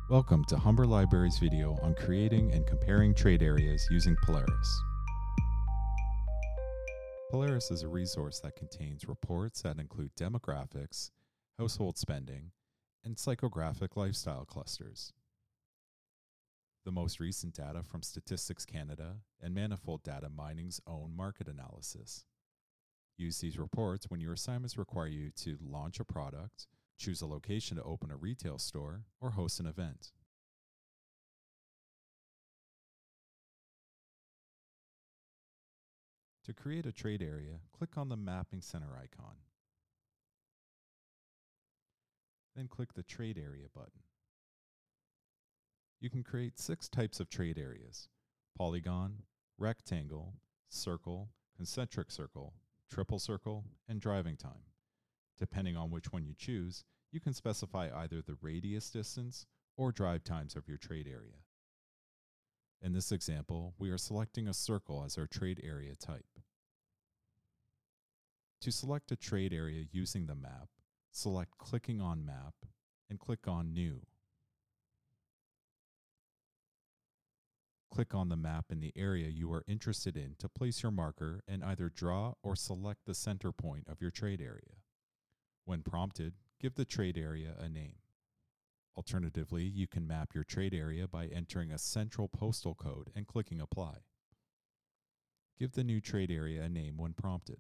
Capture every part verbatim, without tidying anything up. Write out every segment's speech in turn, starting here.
Welcome to Humber Library's video on creating and comparing trade areas using Polaris. Polaris is a resource that contains reports that include demographics, household spending, and psychographic lifestyle clusters. The most recent data from Statistics Canada and Manifold Data Mining's own market analysis. Use these reports when your assignments require you to launch a product, choose a location to open a retail store, or host an event. To create a trade area, click on the Mapping Center icon. Then click the Trade Area button. You can create six types of trade areas: polygon, rectangle, circle, concentric circle, triple circle, and driving time. Depending on which one you choose, you can specify either the radius distance or drive times of your trade area. In this example, we are selecting a circle as our trade area type. To select a trade area using the map, select Clicking on Map and click on New. Click on the map in the area you are interested in to place your marker and either draw or select the center point of your trade area. When prompted, give the trade area a name. Alternatively, you can map your trade area by entering a central postal code and clicking Apply. Give the new trade area a name when prompted.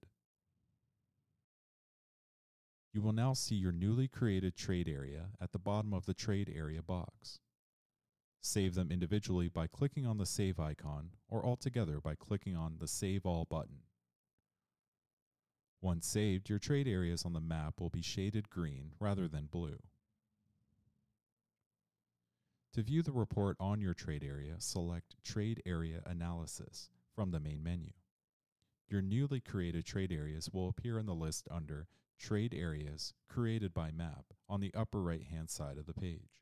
You will now see your newly created trade area at the bottom of the trade area box. Save them individually by clicking on the Save icon or altogether by clicking on the Save All button. Once saved, your trade areas on the map will be shaded green rather than blue. To view the report on your trade area, select Trade Area Analysis from the main menu. Your newly created trade areas will appear in the list under Trade Areas Created by Map on the upper right-hand side of the page.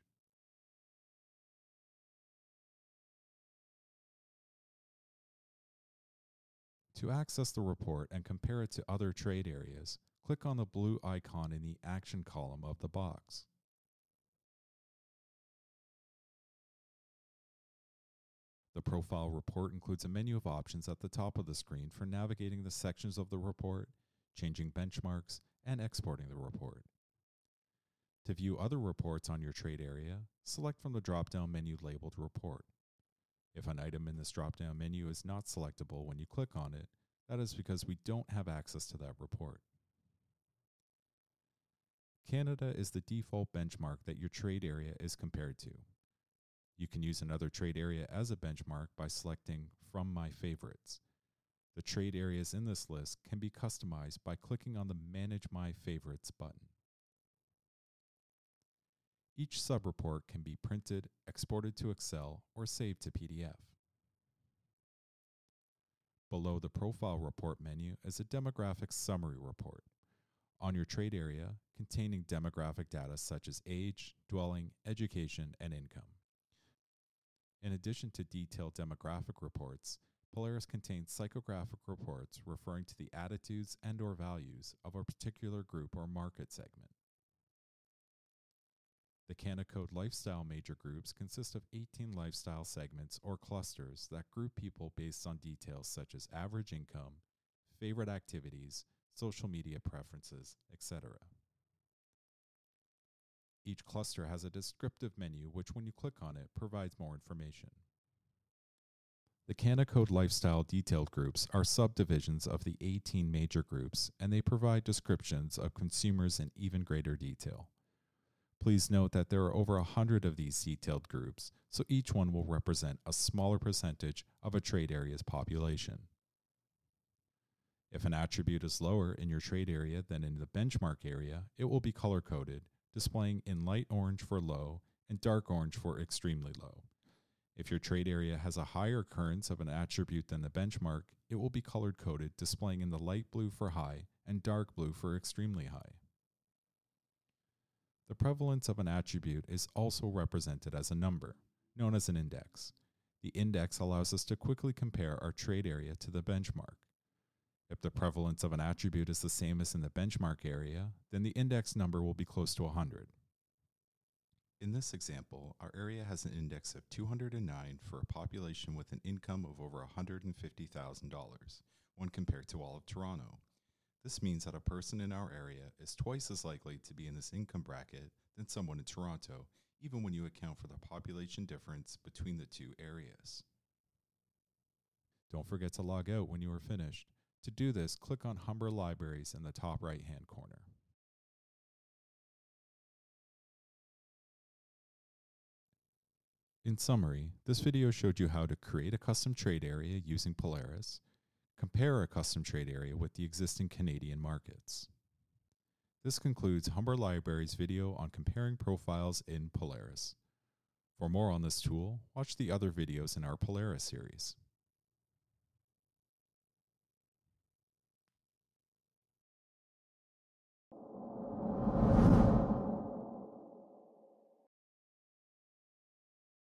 To access the report and compare it to other trade areas, click on the blue icon in the Action column of the box. The profile report includes a menu of options at the top of the screen for navigating the sections of the report, changing benchmarks, and exporting the report. To view other reports on your trade area, select from the drop-down menu labeled Report. If an item in this drop-down menu is not selectable when you click on it, that is because we don't have access to that report. Canada is the default benchmark that your trade area is compared to. You can use another trade area as a benchmark by selecting From My Favorites. The trade areas in this list can be customized by clicking on the Manage My Favorites button. Each subreport can be printed, exported to Excel, or saved to P D F. Below the Profile Report menu is a Demographic Summary report on your trade area containing demographic data such as age, dwelling, education, and income. In addition to detailed demographic reports, Polaris contains psychographic reports referring to the attitudes and or values of a particular group or market segment. The Canacode Lifestyle Major Groups consist of eighteen lifestyle segments or clusters that group people based on details such as average income, favorite activities, social media preferences, et cetera. Each cluster has a descriptive menu which, when you click on it, provides more information. The Canacode Lifestyle Detailed Groups are subdivisions of the eighteen major groups, and they provide descriptions of consumers in even greater detail. Please note that there are over one hundred of these detailed groups, so each one will represent a smaller percentage of a trade area's population. If an attribute is lower in your trade area than in the benchmark area, it will be color-coded, displaying in light orange for low and dark orange for extremely low. If your trade area has a higher occurrence of an attribute than the benchmark, it will be color-coded, displaying in the light blue for high and dark blue for extremely high. The prevalence of an attribute is also represented as a number, known as an index. The index allows us to quickly compare our trade area to the benchmark. If the prevalence of an attribute is the same as in the benchmark area, then the index number will be close to one hundred. In this example, our area has an index of two hundred nine for a population with an income of over one hundred fifty thousand dollars when compared to all of Toronto. This means that a person in our area is twice as likely to be in this income bracket than someone in Toronto, even when you account for the population difference between the two areas. Don't forget to log out when you are finished. To do this, click on Humber Libraries in the top right-hand corner. In summary, this video showed you how to create a custom trade area using Polaris, compare a custom trade area with the existing Canadian markets. This concludes Humber Libraries' video on comparing profiles in Polaris. For more on this tool, watch the other videos in our Polaris series.